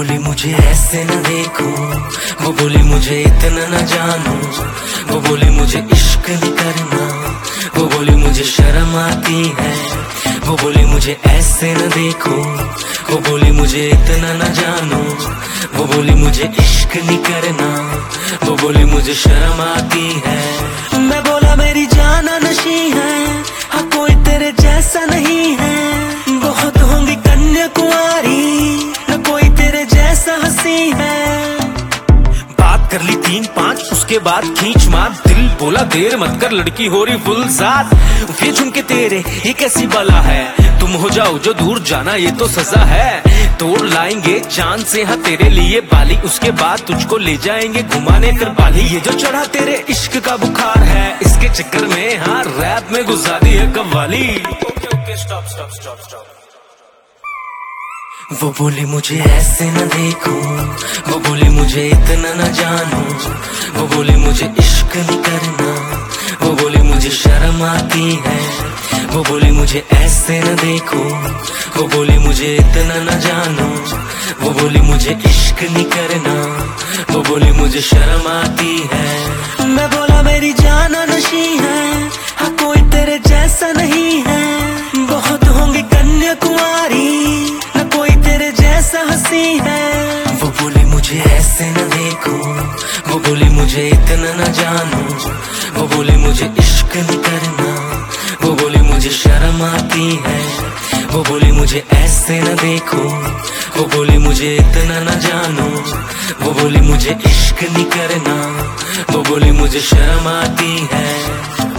बोली मुझे ऐसे न देखो, वो बोली मुझे इतना न जानो, वो बोली मुझे इश्क नहीं करना, वो बोली मुझे शर्म आती है, वो बोली मुझे ऐसे न देखो, वो बोली मुझे इतना न जानो, वो बोली मुझे इश्क नहीं करना, वो बोली मुझे शर्म आती है। मैं बोला मेरी जाना नशी है, हाँ कोई तेरे जैसा नहीं है, बहुत होंगी कन्या कुंवारी, न कोई तेरे जैसा हंसी है। बात कर ली 3-5 उसके बाद खींच मार, दिल बोला देर मत कर, लड़की हो रही फुल साथ, ये झुमके तेरे ये कैसी बला है, तुम हो जाओ जो दूर जाना ये तो सजा है। तोड़ लाएंगे चांद से हाँ तेरे लिए बाली, उसके बाद तुझको ले जाएंगे घुमाने फिर बाली। ये जो चढ़ा तेरे इश्क का बुखार है, इसके चक्कर में हाँ रैप में घुसा दी है कव्वाली। Stop stop stop stop. वो बोली मुझे ऐसे न देखो, वो बोली मुझे इतना न जानो, वो बोली मुझे इश्क नहीं करना, वो बोली मुझे शर्म आती है, वो बोली मुझे ऐसे न देखो, वो बोली मुझे इतना न जानो, वो बोली मुझे इश्क नहीं करना, वो बोली मुझे शर्म आती है। मैं बोला मेरी जाना नशी है, हाँ कोई तेरे जैसा नहीं है, बहुत होंगी कन्या कुंवारी, न कोई तेरे जैसा हंसी है। वो बोली मुझे ऐसे न देखो, वो बोली मुझे इतना न जानो, वो बोली मुझे इश्क नहीं करना, वो बोली मुझे शर्म आती है, वो बोली मुझे ऐसे न देखो, वो बोली मुझे इतना न जानो, वो बोली मुझे इश्क नहीं करना, वो बोली मुझे शर्म आती है।